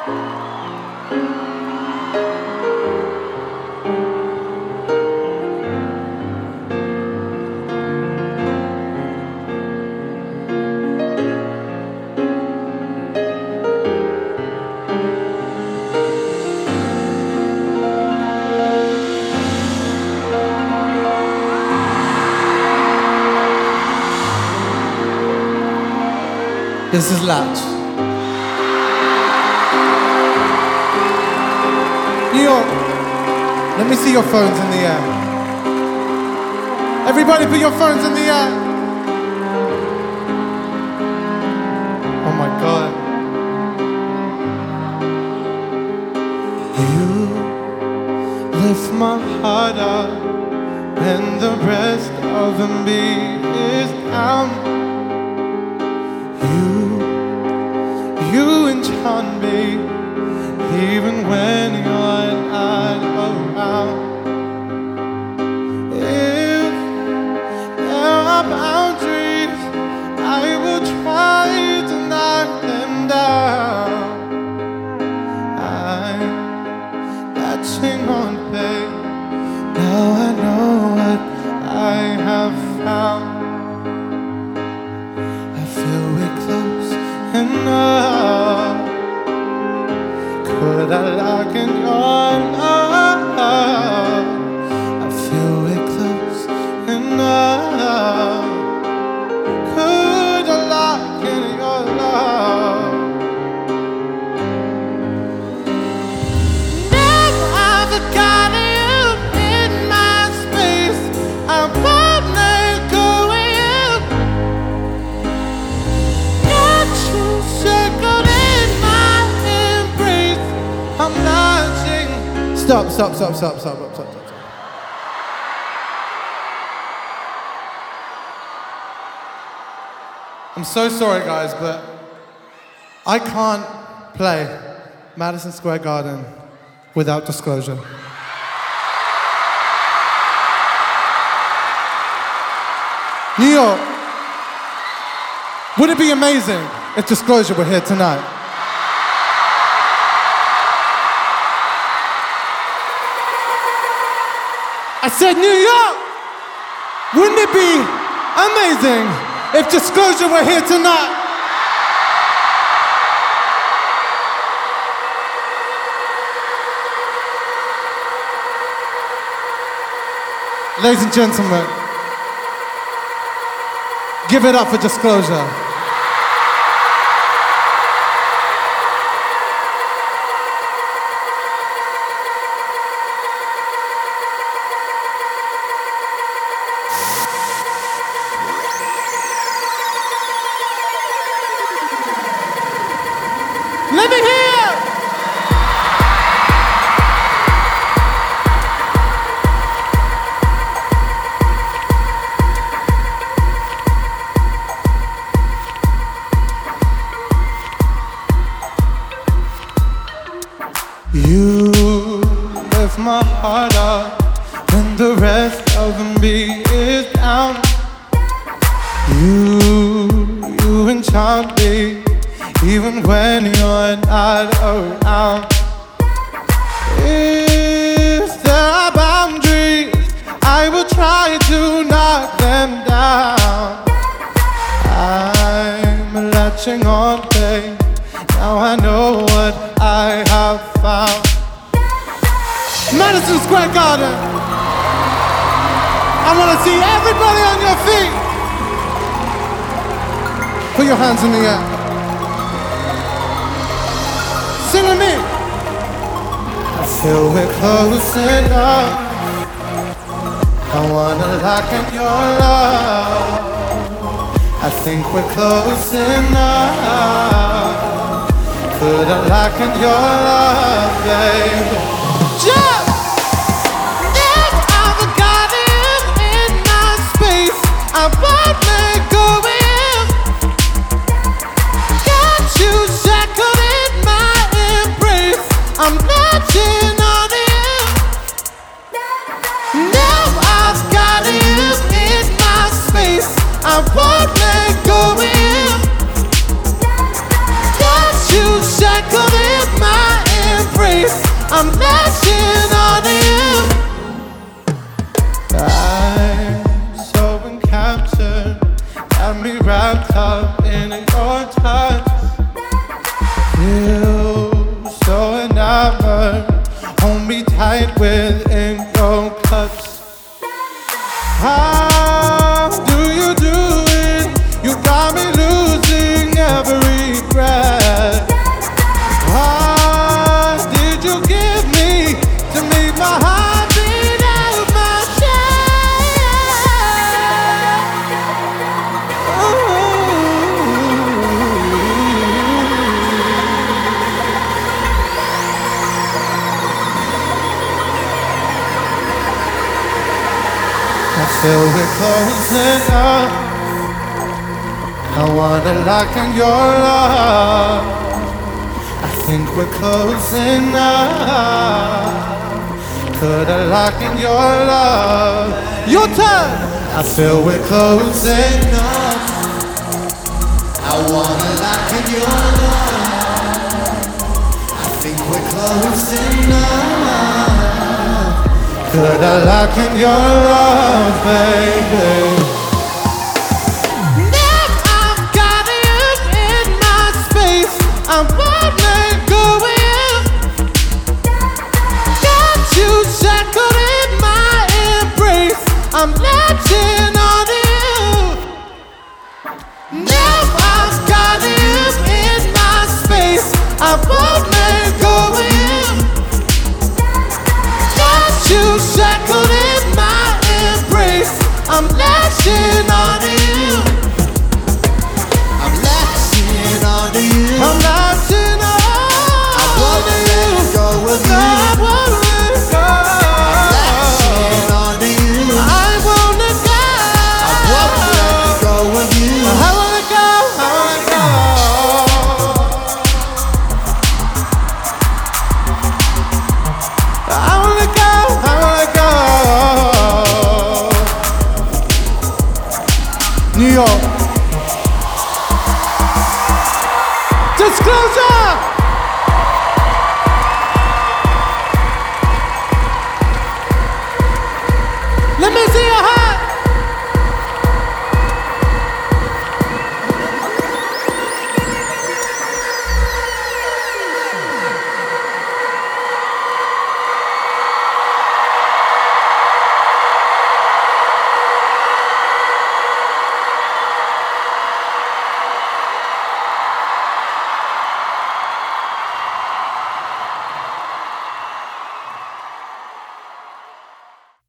This is Latch. New York, let me see your phones in the air. Everybody put your phones in the air. Oh my God. You lift my heart up when the rest of the me is down. You enchant me, even when you're not around. If there are boundaries, I will try to knock them down. I'm latching on, babe. Now I know what I have found. I feel we're close enough. Could I lock in your love? I feel we're close enough. Could I lock in your love? Never I've got you in my space. I won't let go of you. Got you circled in my embrace. I'm latching. Stop. I'm so sorry, guys, but I can't play Madison Square Garden without Disclosure. New York, would it be amazing if Disclosure were here tonight? I said, New York, wouldn't it be amazing if Disclosure were here tonight? Ladies and gentlemen, give it up for Disclosure. Let me hear! You lift my heart up when the rest of me is down. You enchant me, even when you're not around. If there are boundaries, I will try to knock them down. I'm latching on, babe. Now I know what I have found. Madison Square Garden. I want to see everybody on your feet. Put your hands in the air. Sing with me. I feel we're close enough. I wanna lock in your love. I think we're close enough. Could I lock in your love, babe? Jump! If I've got him in my space, I won't let go of him. Got you shackled in my embrace. I'm latching on him. Now I've got him in my space. I won't let go of him. Got you shackled in my space. I'm latching on to you. I'm so encaptured, got me wrapped up in your touch. Feel so enamored, hold me tight within your clutch. How do you do it? You got me losing every breath. What did you give me to make my heart beat out of my chest? I feel we're closing up. I wanna lock in your love. I think we're closing up. Could I lock in your love? Your turn. I feel we're closing up. I wanna lock in your love. I think we're closing up. Could I lock in your love, baby? Now I've got you in my space. I won't let go of you. Got you shackled in my embrace. I'm latching on to you. Now I've got you in my space. I won't let go of you. You shackled in my embrace. I'm latching on to you. I'm latching on to you. I'm latching on. I won't let go of you. I won't let go. I'm latching on to you. I won't let go. I won't let go of you. I won't let go. I won't let go. I won't let go. New York. Disclosure!